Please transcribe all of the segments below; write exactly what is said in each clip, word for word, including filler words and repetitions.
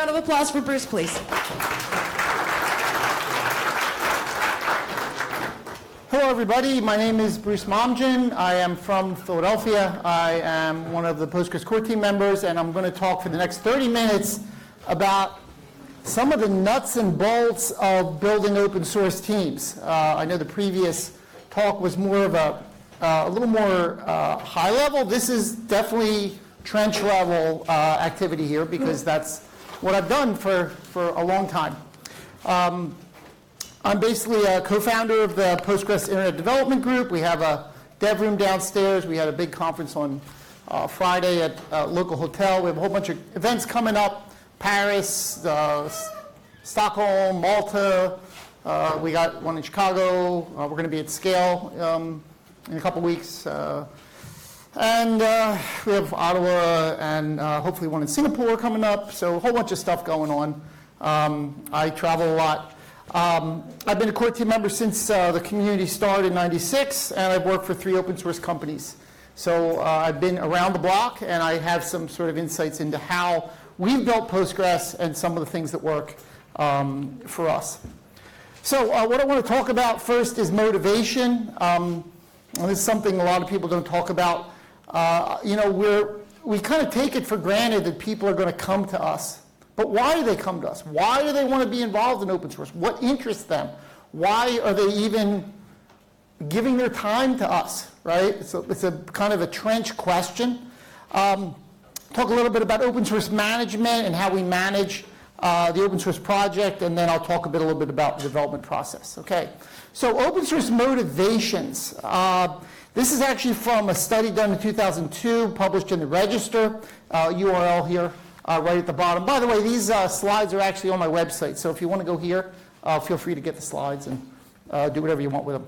round of applause for Bruce, please. Hello, everybody. My name is Bruce Momjian. I am from Philadelphia. I am one of the Postgres core team members, and I'm going to talk for the next thirty minutes about some of the nuts and bolts of building open source teams. Uh, I know the previous talk was more of a, uh, a little more uh, high level. This is definitely trench level uh, activity here because that's what I've done for, for a long time. Um, I'm basically a co-founder of the Postgres Internet Development Group. We have a dev room downstairs. We had a big conference on uh, Friday at a local hotel. We have a whole bunch of events coming up. Paris, uh, Stockholm, Malta. Uh, we got one in Chicago. Uh, we're going to be at Scale um, in a couple weeks. Uh, and uh, we have Ottawa and uh, hopefully one in Singapore coming up. So a whole bunch of stuff going on. Um, I travel a lot. Um, I've been a core team member since uh, the community started in ninety-six, and I've worked for three open source companies. So uh, I've been around the block, and I have some sort of insights into how we've built Postgres and some of the things that work um, for us. So uh, what I want to talk about first is motivation. Um, and this is something a lot of people don't talk about. Uh, you know, we're, we kind of take it for granted that people are going to come to us. But why do they come to us? Why do they want to be involved in open source? What interests them? Why are they even giving their time to us, right? It's a, it's a kind of a trench question. Um, talk a little bit about open source management and how we manage uh, the open source project, and then I'll talk a, bit, a little bit about the development process. Okay, so open source motivations. Uh, this is actually from a study done in two thousand two, published in the Register, uh, U R L here. Uh, right at the bottom. By the way, these uh, slides are actually on my website, so if you want to go here, uh, feel free to get the slides and uh, do whatever you want with them.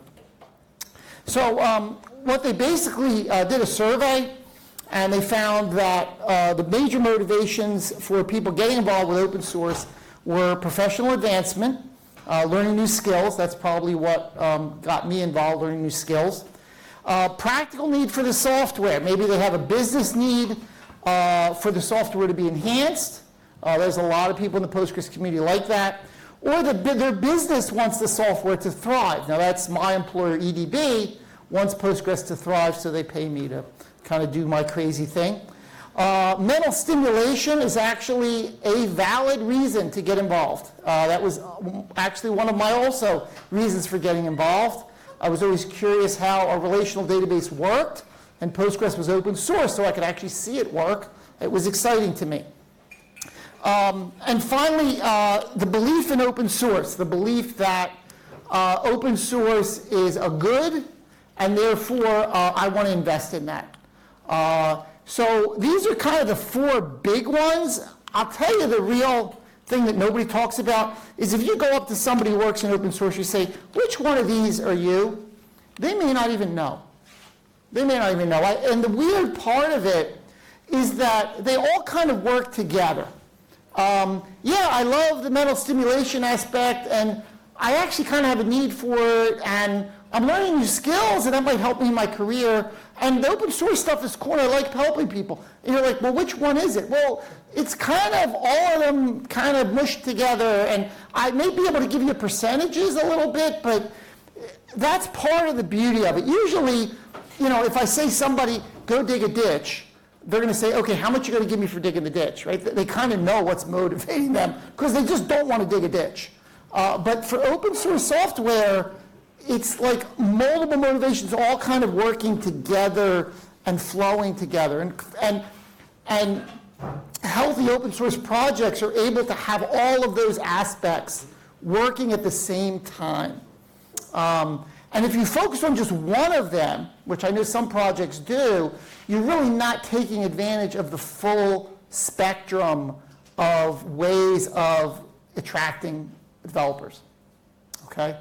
So um, what they basically uh, did a survey, and they found that uh, the major motivations for people getting involved with open source were professional advancement, uh, learning new skills. That's probably what um, got me involved, learning new skills. Uh, practical need for the software. Maybe they have a business need Uh, for the software to be enhanced. Uh, there's a lot of people in the Postgres community like that. Or the, their business wants the software to thrive. Now that's my employer, E D B, wants Postgres to thrive, so they pay me to kind of do my crazy thing. Uh, mental stimulation is actually a valid reason to get involved. Uh, that was actually one of my also reasons for getting involved. I was always curious how a relational database worked. And Postgres was open source, so I could actually see it work. It was exciting to me. Um, and finally, uh, the belief in open source, the belief that uh, open source is a good, and therefore uh, I want to invest in that. Uh, so these are kind of the four big ones. I'll tell you the real thing that nobody talks about is if you go up to somebody who works in open source, you say, which one of these are you? They may not even know. They may not even know. I, and the weird part of it is that they all kind of work together. Um, yeah, I love the mental stimulation aspect, and I actually kind of have a need for it, and I'm learning new skills, and that might help me in my career. And the open source stuff is cool, and I like helping people. And you're like, well, which one is it? Well, it's kind of all of them kind of mushed together, and I may be able to give you percentages a little bit, but that's part of the beauty of it. Usually, you know, if I say somebody, go dig a ditch, they're going to say, okay, how much are you going to give me for digging the ditch, right? They kind of know what's motivating them because they just don't want to dig a ditch. Uh, but for open source software, it's like multiple motivations all kind of working together and flowing together. And, and, and healthy open source projects are able to have all of those aspects working at the same time. Um, And if you focus on just one of them, which I know some projects do, you're really not taking advantage of the full spectrum of ways of attracting developers. Okay?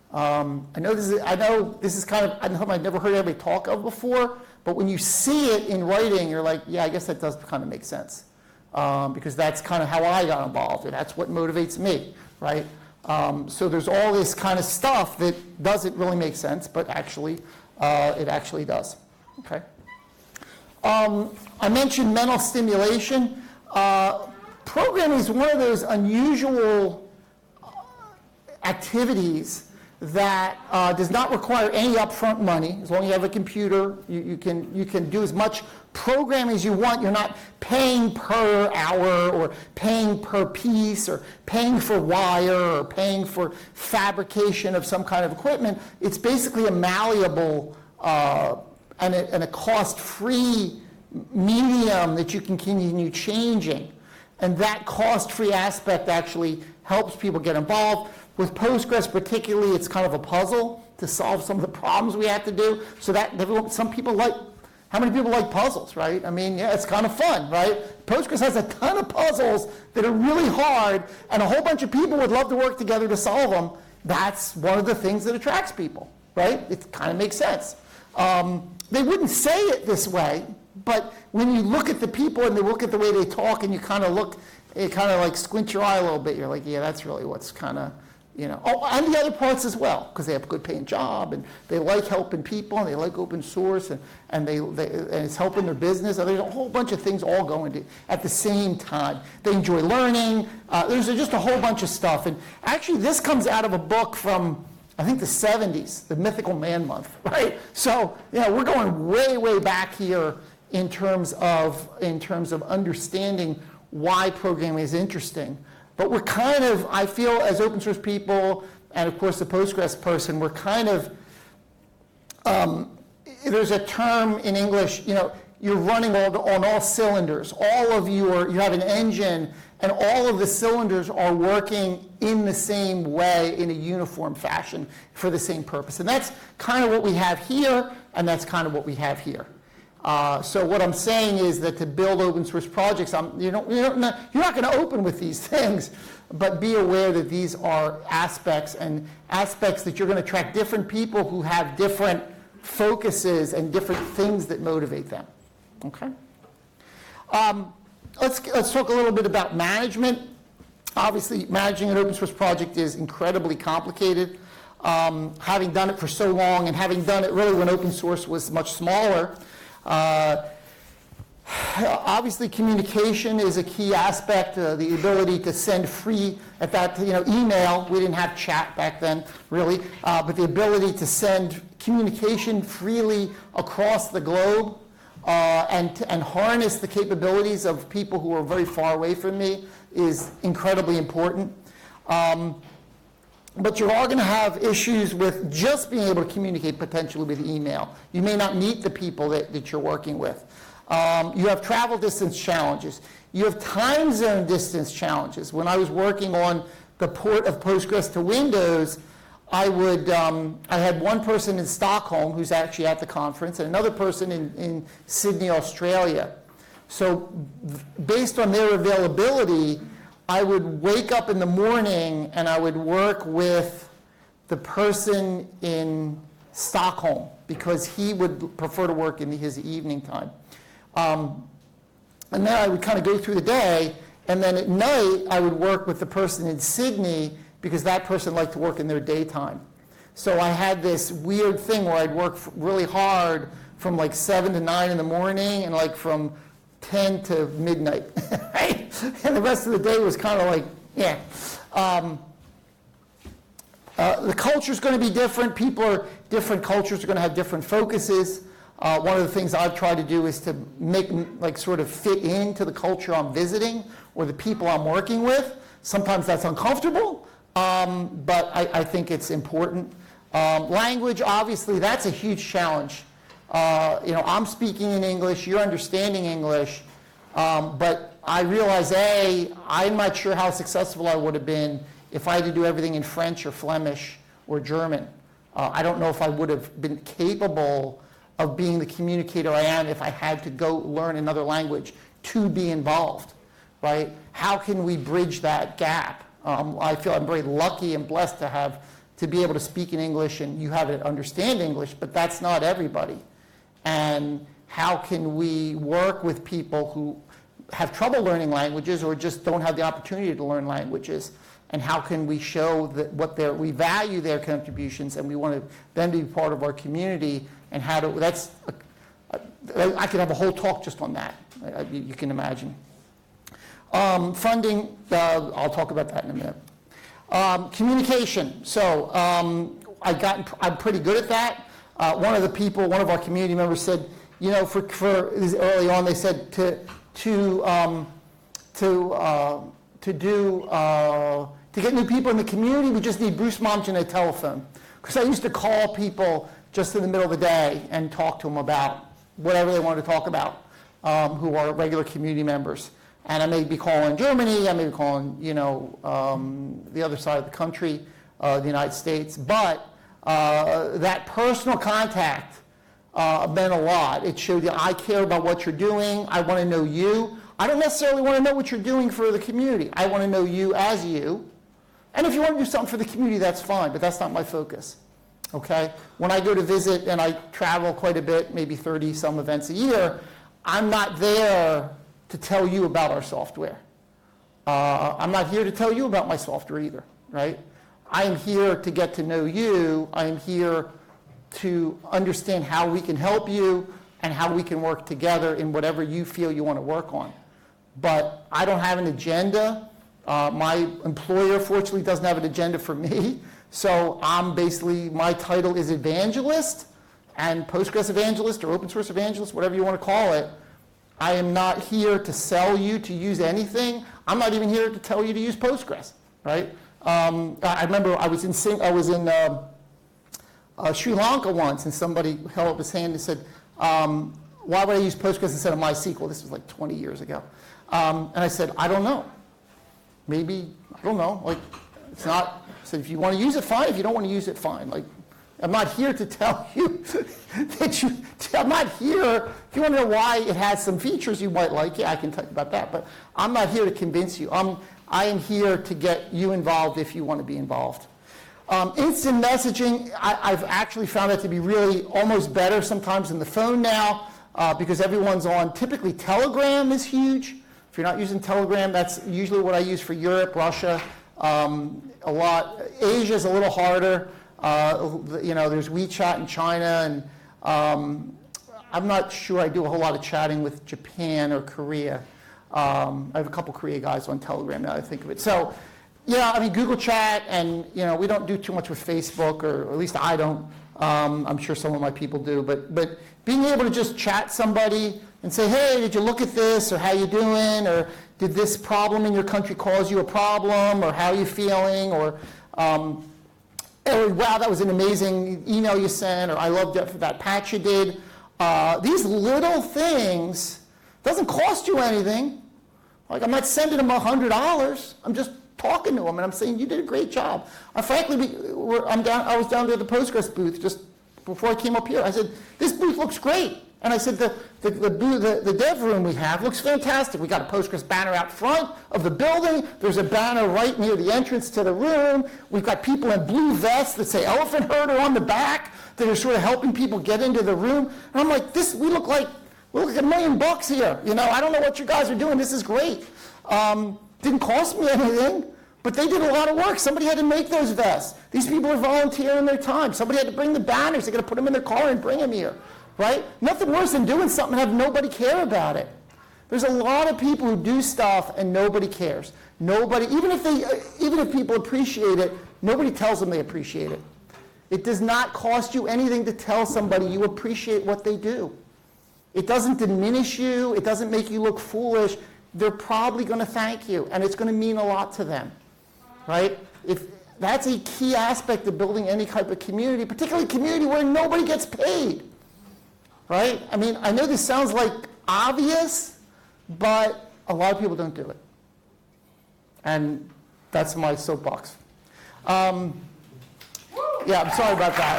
Um, I know this is I know this is kind of I know I've never heard anybody talk of before, but when you see it in writing, you're like, yeah, I guess that does kind of make sense, um, because that's kind of how I got involved, and that's what motivates me, right? Um, so there's all this kind of stuff that doesn't really make sense, but actually, uh, it actually does. Okay. Um, I mentioned mental stimulation. Uh, programming is one of those unusual activities that uh, does not require any upfront money. As long as you have a computer, you, you can you can do as much programming as you want. You're not paying per hour or paying per piece or paying for wire or paying for fabrication of some kind of equipment. It's basically a malleable uh, and a, and a cost-free medium that you can continue changing. And that cost-free aspect actually helps people get involved. With Postgres particularly, it's kind of a puzzle to solve some of the problems we have to do. So that everyone, some people like, how many people like puzzles, right? I mean, yeah, it's kind of fun, right? Postgres has a ton of puzzles that are really hard, and a whole bunch of people would love to work together to solve them. That's one of the things that attracts people, right? It kind of makes sense. Um, they wouldn't say it this way, but when you look at the people and they look at the way they talk and you kind of look, it kind of like squint your eye a little bit, you're like, yeah, that's really what's kind of, you know. Oh, and the other parts as well, because they have a good paying job and they like helping people and they like open source and, and, they, they, and it's helping their business. And there's a whole bunch of things all going to at the same time. They enjoy learning. Uh, there's just a whole bunch of stuff. And actually this comes out of a book from, I think, the seventies, the Mythical Man Month, right? So, you know, we're going way, way back here in terms of, in terms of understanding why programming is interesting. But we're kind of, I feel, as open source people, and of course the Postgres person, we're kind of, um, there's a term in English, you know, you're running all, on all cylinders. All of you are, you have an engine, and all of the cylinders are working in the same way, in a uniform fashion, for the same purpose. And that's kind of what we have here, and that's kind of what we have here. Uh, so what I'm saying is that to build open source projects, I'm, you know, you're not, you're not going to open with these things, but be aware that these are aspects and aspects that you're going to attract different people who have different focuses and different things that motivate them. Okay. Um, let's let's talk a little bit about management. Obviously, managing an open source project is incredibly complicated. Um, having done it for so long and having done it really when open source was much smaller. Uh, obviously, communication is a key aspect. Uh, the ability to send free at that, you know, email. We didn't have chat back then, really, uh, but the ability to send communication freely across the globe uh, and and harness the capabilities of people who are very far away from me is incredibly important. Um, But you are going to have issues with just being able to communicate potentially with email. You may not meet the people that, that you're working with. Um, you have travel distance challenges. You have time zone distance challenges. When I was working on the port of Postgres to Windows, I would um, I had one person in Stockholm who's actually at the conference and another person in, in Sydney, Australia. So based on their availability, I would wake up in the morning and I would work with the person in Stockholm because he would prefer to work in his evening time. Um, and then I would kind of go through the day, and then at night I would work with the person in Sydney because that person liked to work in their daytime. So I had this weird thing where I'd work really hard from like seven to nine in the morning and like from ten to midnight, right? And the rest of the day was kind of like, yeah. Um, uh, the culture's going to be different. People are, different cultures are going to have different focuses. Uh, one of the things I've tried to do is to make, like, sort of fit into the culture I'm visiting or the people I'm working with. Sometimes that's uncomfortable, um, but I, I think it's important. Um, language, obviously, that's a huge challenge. Uh, you know, I'm speaking in English, you're understanding English, um, but I realize, A, I'm not sure how successful I would have been if I had to do everything in French or Flemish or German. Uh, I don't know if I would have been capable of being the communicator I am if I had to go learn another language to be involved, right? How can we bridge that gap? Um, I feel I'm very lucky and blessed to have, to be able to speak in English and you have to understand English, but that's not everybody. And how can we work with people who have trouble learning languages or just don't have the opportunity to learn languages? And how can we show that what their, we value their contributions and we want them to be part of our community, and how to, that's, a, a, I could have a whole talk just on that, you can imagine. Um, funding, uh, I'll talk about that in a minute. Um, communication. So um, I got, I'm pretty good at that. Uh, one of the people, one of our community members said, you know, for, for early on, they said to to um, to uh, to do uh, to get new people in the community, we just need Bruce Momjian and a telephone. Because I used to call people just in the middle of the day and talk to them about whatever they wanted to talk about, um, who are regular community members. And I may be calling Germany, I may be calling, you know, um, the other side of the country, uh, the United States. But uh, that personal contact uh, meant a lot. It showed you I care about what you're doing. I want to know you. I don't necessarily want to know what you're doing for the community. I want to know you as you. And if you want to do something for the community, that's fine, but that's not my focus. Okay? When I go to visit, and I travel quite a bit, maybe thirty some events a year, I'm not there to tell you about our software. Uh, I'm not here to tell you about my software either, right? I am here to get to know you. I am here to understand how we can help you and how we can work together in whatever you feel you want to work on. But I don't have an agenda. Uh, my employer, fortunately, doesn't have an agenda for me. So I'm basically, my title is evangelist, and Postgres evangelist or open source evangelist, whatever you want to call it. I am not here to sell you to use anything. I'm not even here to tell you to use Postgres, right? Um, I remember I was in Sing- I was in uh, uh, Sri Lanka once, and somebody held up his hand and said, um, "Why would I use Postgres instead of MySQL?" This was like twenty years ago, um, and I said, "I don't know. Maybe I don't know. Like, it's not." I said, "If you want to use it, fine. If you don't want to use it, fine." Like, I'm not here to tell you that you, I'm not here, if you want to know why it has some features you might like, yeah, I can talk about that, but I'm not here to convince you. I'm, I am here to get you involved if you want to be involved. Um, instant messaging, I, I've actually found it to be really almost better sometimes than the phone now, uh, because everyone's on, typically Telegram is huge. If you're not using Telegram, that's usually what I use for Europe, Russia, um, a lot. Asia's a little harder. Uh, you know, there's WeChat in China, and um, I'm not sure I do a whole lot of chatting with Japan or Korea. Um, I have a couple Korea guys on Telegram now that I think of it. So, yeah, I mean, Google Chat, and, you know, we don't do too much with Facebook, or at least I don't. Um, I'm sure some of my people do. But, but being able to just chat somebody and say, hey, did you look at this, or how you doing, or did this problem in your country cause you a problem, or how are you feeling, or... Um, Oh, wow, that was an amazing email you sent, or I loved that for that patch you did. Uh, these little things doesn't cost you anything. Like, I'm not sending them one hundred dollars. I'm just talking to them, and I'm saying, you did a great job. I frankly, we, we're, I'm down, I was down to the Postgres booth just before I came up here. I said, this booth looks great. And I said, the, the, the, the, the dev room we have looks fantastic. We got a Postgres banner out front of the building. There's a banner right near the entrance to the room. We've got people in blue vests that say elephant herder on the back that are sort of helping people get into the room. And I'm like, this, we look like, we look like a million bucks here. You know, I don't know what you guys are doing. This is great. Um, didn't cost me anything, but they did a lot of work. Somebody had to make those vests. These people are volunteering their time. Somebody had to bring the banners. They're going to put them in their car and bring them here. Right? Nothing worse than doing something and have nobody care about it. There's a lot of people who do stuff and nobody cares. Nobody, even if they, even if people appreciate it, nobody tells them they appreciate it. It does not cost you anything to tell somebody you appreciate what they do. It doesn't diminish you. It doesn't make you look foolish. They're probably going to thank you, and it's going to mean a lot to them. Right? If that's a key aspect of building any type of community, particularly a community where nobody gets paid. Right? I mean, I know this sounds like obvious, but a lot of people don't do it. And that's my soapbox. Um, yeah, I'm sorry about that.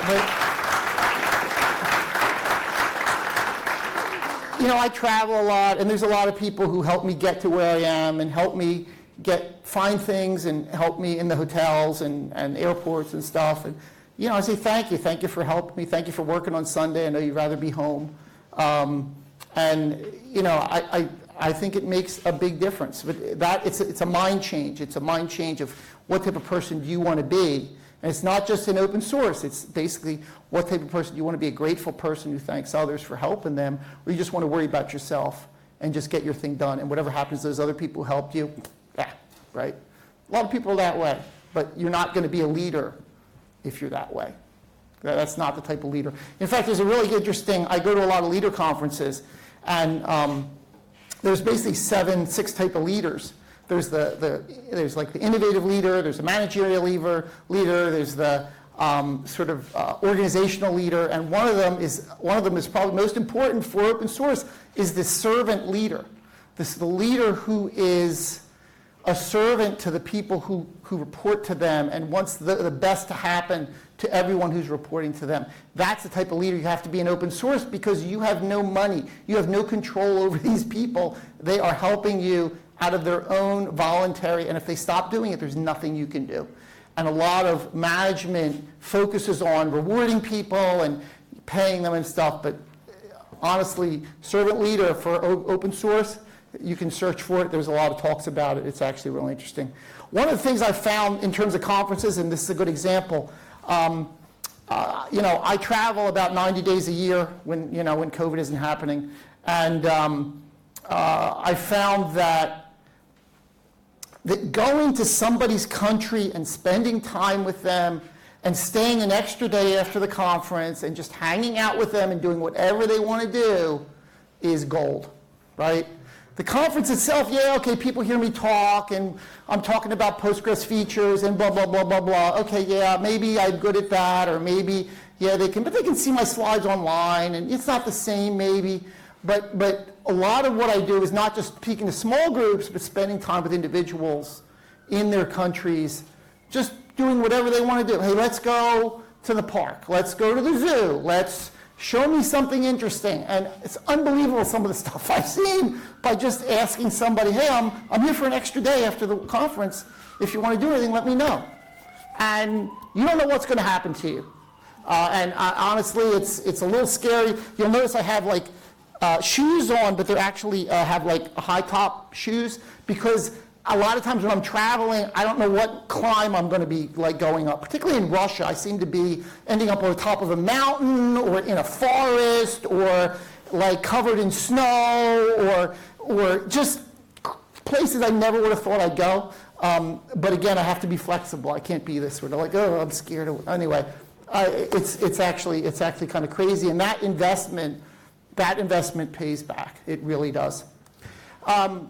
But, you know, I travel a lot, and there's a lot of people who help me get to where I am and help me get find things and help me in the hotels and, and airports and stuff. And, you know, I say thank you. Thank you for helping me. Thank you for working on Sunday. I know you'd rather be home. Um, and, you know, I, I, I think it makes a big difference. But that, it's a, it's a mind change. It's a mind change of what type of person do you want to be. And it's not just in open source. It's basically what type of person do you want to be, a grateful person who thanks others for helping them, or you just want to worry about yourself and just get your thing done. And whatever happens to those other people who helped you, yeah, right? A lot of people are that way, but you're not going to be a leader if you're that way. That's not the type of leader. In fact, there's a really interesting, I go to a lot of leader conferences, and um, there's basically seven, six type of leaders. There's the, the there's like the innovative leader, there's the managerial leader, leader there's the um, sort of uh, organizational leader, and one of them is one of them is probably most important for open source is the servant leader. This is the leader who is a servant to the people who, who report to them and wants the, the best to happen to everyone who's reporting to them. That's the type of leader you have to be in open source, because you have no money. You have no control over these people. They are helping you out of their own voluntary, and if they stop doing it, there's nothing you can do. And a lot of management focuses on rewarding people and paying them and stuff, but honestly, servant leader for o- open source, you can search for it. There's a lot of talks about it. It's actually really interesting. One of the things I found in terms of conferences, and this is a good example, um, uh, you know, I travel about ninety days a year when, you know, when COVID isn't happening. And um, uh, I found that that going to somebody's country and spending time with them and staying an extra day after the conference and just hanging out with them and doing whatever they want to do is gold, right? The conference itself, yeah, okay, people hear me talk, and I'm talking about Postgres features and blah, blah, blah, blah, blah. Okay, yeah, maybe I'm good at that, or maybe, yeah, they can, but they can see my slides online, and it's not the same, maybe. But, but a lot of what I do is not just speaking to small groups, but spending time with individuals in their countries, just doing whatever they want to do. Hey, let's go to the park. Let's go to the zoo. Let's show me something interesting. And it's unbelievable, some of the stuff I've seen by just asking somebody, hey, I'm, I'm here for an extra day after the conference. If you want to do anything, let me know. And you don't know what's going to happen to you. Uh, and uh, honestly, it's, it's a little scary. You'll notice I have like uh, shoes on, but they're actually uh, have like high top shoes, because a lot of times when I'm traveling, I don't know what climb I'm going to be like going up. Particularly in Russia, I seem to be ending up on the top of a mountain or in a forest or like covered in snow or or just places I never would have thought I'd go. Um, but again, I have to be flexible. I can't be this sort of like, oh, I'm scared. Of, anyway, I, it's it's actually it's actually kind of crazy, and that investment that investment pays back. It really does. Um,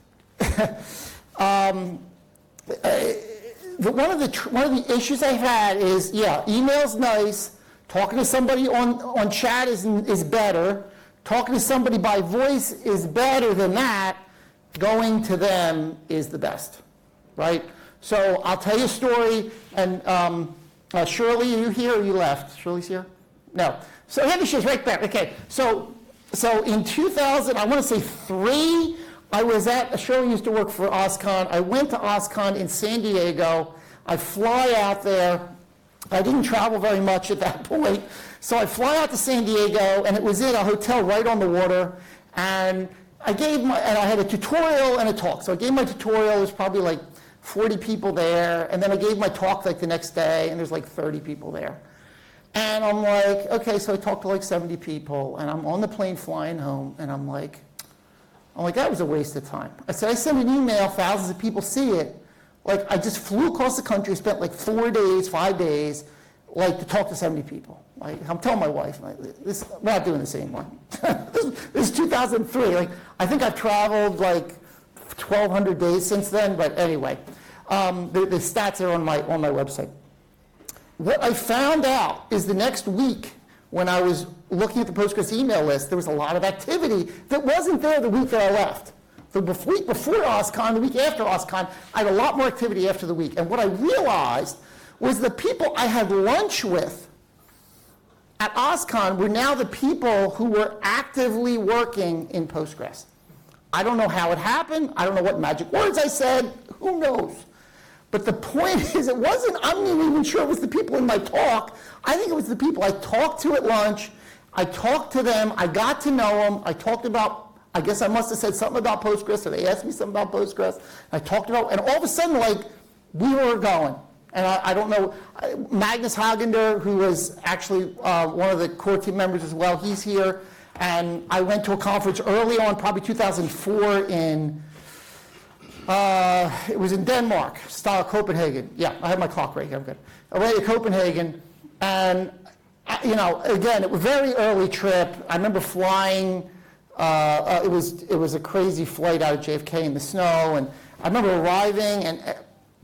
Um, uh, the, one of the tr- one of the issues I've had is, yeah, email's nice. Talking to somebody on, on chat is is better. Talking to somebody by voice is better than that. Going to them is the best, right? So I'll tell you a story. And um, uh, Shirley, are you here or you left? Shirley's here? No. So yeah, she's right back. Okay. So so in two thousand, I want to say three. I was at, Shirley used to work for OSCON. I went to OSCON in San Diego. I fly out there. I didn't travel very much at that point. So I fly out to San Diego, and it was in a hotel right on the water. And I gave my, and I had a tutorial and a talk. So I gave my tutorial, there was probably like forty people there. And then I gave my talk like the next day, and there's like thirty people there. And I'm like, okay, so I talked to like seventy people, and I'm on the plane flying home, and I'm like, I'm like, that was a waste of time. I said, I sent an email, thousands of people see it. Like, I just flew across the country, spent like four days, five days, like to talk to seventy people. Like, I'm telling my wife, like, this, we're not doing this anymore. this, this is two thousand three. Like, I think I've traveled like twelve hundred days since then, but anyway, um, the, the stats are on my, on my website. What I found out is the next week, when I was looking at the Postgres email list, there was a lot of activity that wasn't there the week that I left. The week before OSCON, the week after OSCON, I had a lot more activity after the week. And what I realized was the people I had lunch with at OSCON were now the people who were actively working in Postgres. I don't know how it happened. I don't know what magic words I said. Who knows? But the point is, it wasn't, I'm not even sure it was the people in my talk. I think it was the people I talked to at lunch. I talked to them. I got to know them. I talked about, I guess I must have said something about Postgres, or they asked me something about Postgres. I talked about, and all of a sudden, like, we were going. And I, I don't know, Magnus Hagender, who was actually uh, one of the core team members as well, he's here. And I went to a conference early on, probably two thousand four in, uh, it was in Denmark, style Copenhagen. Yeah, I have my clock right here, I'm good. I went to Copenhagen, and, you know, again, it was a very early trip. I remember flying, uh, uh, it was it was a crazy flight out of J F K in the snow, and I remember arriving, and uh,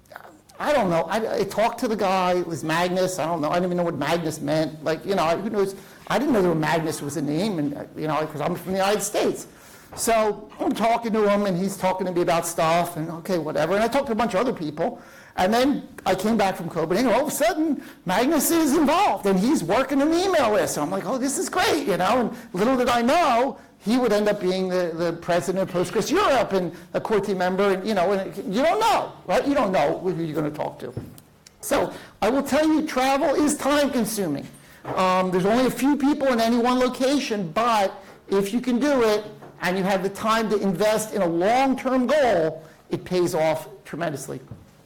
I don't know, I, I talked to the guy, it was Magnus, I don't know, I didn't even know what Magnus meant. Like, you know, who knows, I didn't know that Magnus was a name, and you know, because I'm from the United States. So I'm talking to him, and he's talking to me about stuff, and okay, whatever. And I talked to a bunch of other people, and then I came back from Copenhagen, and all of a sudden, Magnus is involved, and he's working an email list. So I'm like, oh, this is great, you know, and little did I know, he would end up being the, the president of Postgres Europe and a core team member, and you know, and you don't know, right? You don't know who you're going to talk to. So I will tell you, travel is time consuming. Um, there's only a few people in any one location, but if you can do it and you have the time to invest in a long-term goal, it pays off tremendously.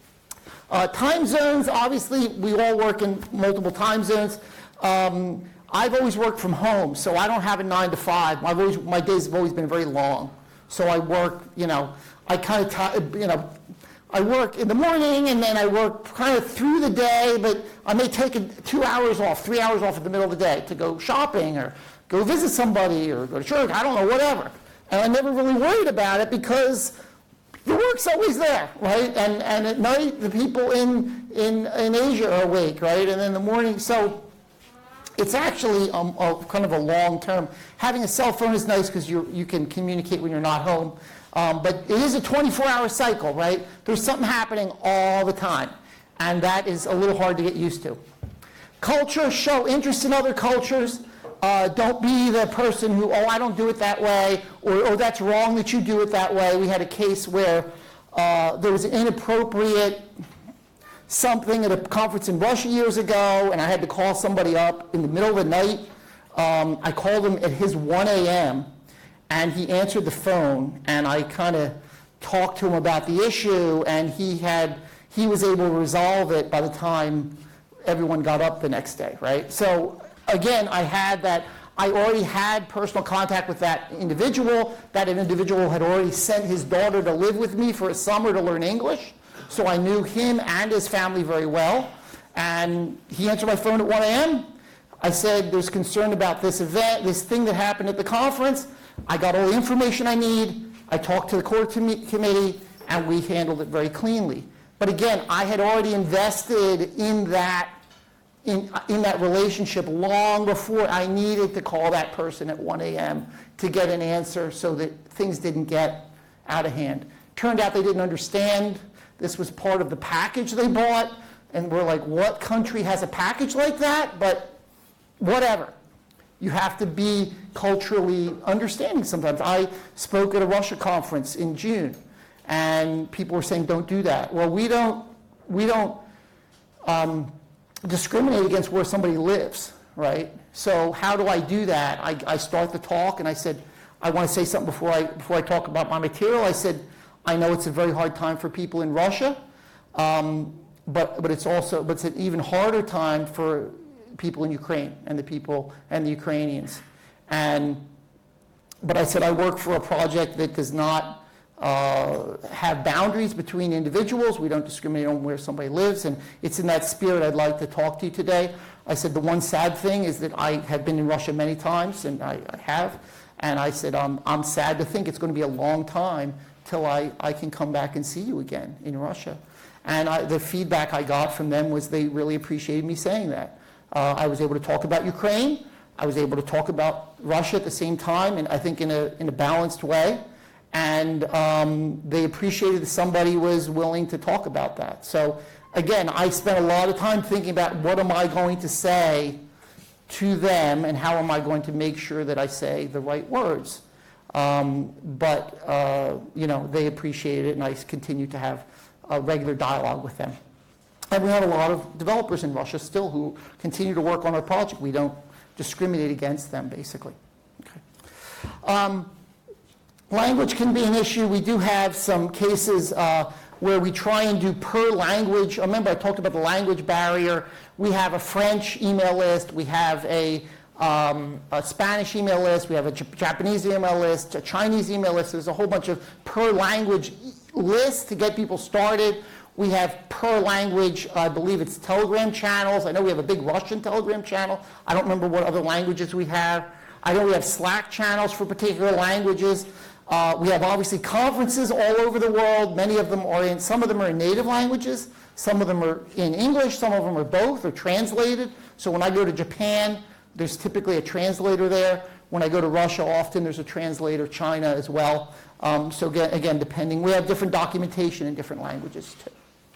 Uh, time zones, obviously, we all work in multiple time zones. Um, I've always worked from home, so I don't have a nine to five. I've always, my days have always been very long. So I work, you know, I kind of, you know, I work in the morning, and then I work kind of through the day, but I may take a, two hours off, three hours off in the middle of the day to go shopping or go visit somebody or go to church, I don't know, whatever. And I never really worried about it because the work's always there, right? And and at night, the people in, in, in Asia are awake, right? And in the morning, so it's actually um, a, kind of a long term. Having a cell phone is nice because you you can communicate when you're not home. Um, but it is a twenty-four hour cycle, right? There's something happening all the time. And that is a little hard to get used to. Culture, show interest in other cultures. Uh, don't be the person who, oh, I don't do it that way, or, oh, that's wrong that you do it that way. We had a case where uh, there was an inappropriate something at a conference in Russia years ago, and I had to call somebody up in the middle of the night. Um, I called him at his one a m, and he answered the phone, and I kind of talked to him about the issue, and he had he was able to resolve it by the time everyone got up the next day, right? So again, I had that, I already had personal contact with that individual. That individual had already sent his daughter to live with me for a summer to learn English. So I knew him and his family very well. And he answered my phone at one a m I said, there's concern about this event, this thing that happened at the conference. I got all the information I need. I talked to the core committee, and we handled it very cleanly. But again, I had already invested in that In, in that relationship long before I needed to call that person at one a m to get an answer so that things didn't get out of hand. Turned out they didn't understand. This was part of the package they bought, and we're like, what country has a package like that? But whatever. You have to be culturally understanding sometimes. I spoke at a Russia conference in June, and people were saying, don't do that. Well, we don't, we don't, um, discriminate against where somebody lives, right? So how do I do that? I, I start the talk, and I said, I want to say something before I before I talk about my material. I said, I know it's a very hard time for people in Russia, um, but but it's also but it's an even harder time for people in Ukraine and the people and the Ukrainians. And but I said I work for a project that does not Uh, have boundaries between individuals. We don't discriminate on where somebody lives, and it's in that spirit I'd like to talk to you today. I said the one sad thing is that I have been in Russia many times, and I, I have, and I said um, I'm sad to think it's going to be a long time till I, I can come back and see you again in Russia. And I, the feedback I got from them was they really appreciated me saying that. Uh, I was able to talk about Ukraine. I was able to talk about Russia at the same time, and I think in a, in a balanced way. And um, they appreciated that somebody was willing to talk about that. So again, I spent a lot of time thinking about what am I going to say to them, and how am I going to make sure that I say the right words. Um, but uh, you know, they appreciated it, and I continue to have a regular dialogue with them. And we have a lot of developers in Russia still who continue to work on our project. We don't discriminate against them, basically. Okay. Um, Language can be an issue. We do have some cases uh, where we try and do per language. Remember, I talked about the language barrier. We have a French email list. We have a um, a Spanish email list, we have a J- Japanese email list, a Chinese email list. There's a whole bunch of per language lists to get people started. We have per language, I believe it's Telegram channels. I know we have a big Russian Telegram channel. I don't remember what other languages we have. I know we have Slack channels for particular languages. Uh, we have obviously conferences all over the world. Many of them are in, some of them are in native languages. Some of them are in English. Some of them are both or translated. So when I go to Japan, there's typically a translator there. When I go to Russia, often there's a translator, China as well. Um, so again, again, depending, we have different documentation in different languages too.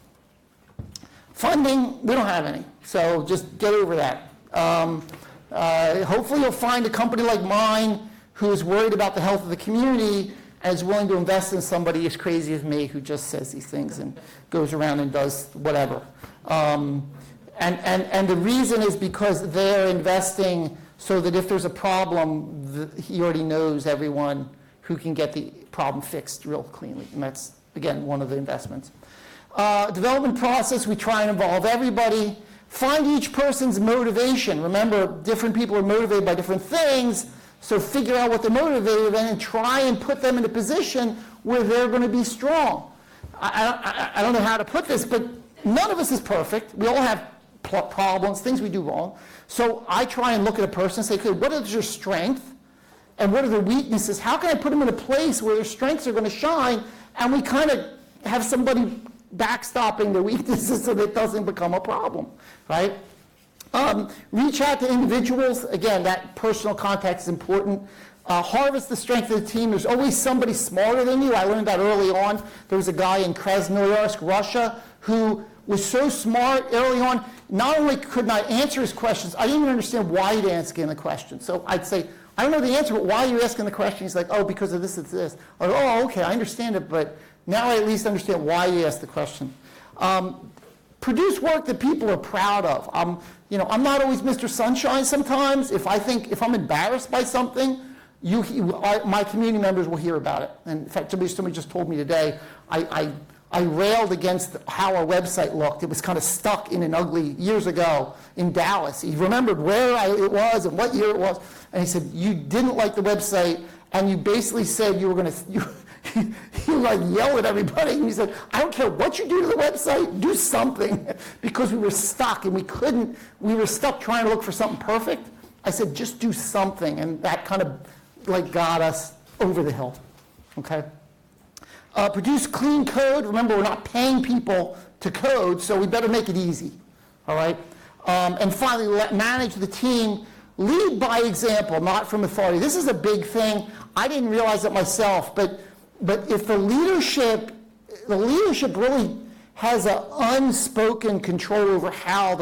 Funding, we don't have any, so just get over that. Um, uh, hopefully you'll find a company like mine who's worried about the health of the community and is willing to invest in somebody as crazy as me who just says these things and goes around and does whatever. Um, and, and, and the reason is because they're investing so that if there's a problem, the, he already knows everyone who can get the problem fixed real cleanly. And that's, again, one of the investments. Uh, development process, we try and involve everybody. Find each person's motivation. Remember, different people are motivated by different things, so figure out what they're motivated and try and put them in a position where they're going to be strong. I, I, I don't know how to put this, but none of us is perfect. We all have problems, things we do wrong. So I try and look at a person and say, okay, what is your strength and what are their weaknesses? How can I put them in a place where their strengths are going to shine, and we kind of have somebody backstopping the weaknesses so that it doesn't become a problem, right? Um, reach out to individuals. Again, that personal contact is important. Uh, harvest the strength of the team. There's always somebody smarter than you. I learned that early on. There was a guy in Krasnoyarsk, Russia, who was so smart early on. Not only couldn't I answer his questions, I didn't even understand why he'd asking the question. So I'd say, I don't know the answer, but why are you asking the question? He's like, oh, because of this, it's this. Or, oh, okay, I understand it, but now I at least understand why you asked the question. Um, produce work that people are proud of. Um, you know, I'm not always Mister Sunshine sometimes. If I think, if I'm embarrassed by something, you, I, my community members will hear about it. And in fact, somebody, somebody just told me today, I, I, I railed against how our website looked. It was kind of stuck in an ugly, years ago in Dallas. He remembered where I, it was and what year it was. And he said, you didn't like the website, and you basically said you were going to, he like yelled at everybody, and he said, I don't care what you do to the website, do something, because we were stuck and we couldn't, we were stuck trying to look for something perfect. I said, just do something, and that kind of like got us over the hill, okay? Uh, produce clean code. Remember, we're not paying people to code, so we better make it easy, all right? Um, and finally, let, manage the team. Lead by example, not from authority. This is a big thing. I didn't realize it myself, but But if the leadership, the leadership really has an unspoken control over how the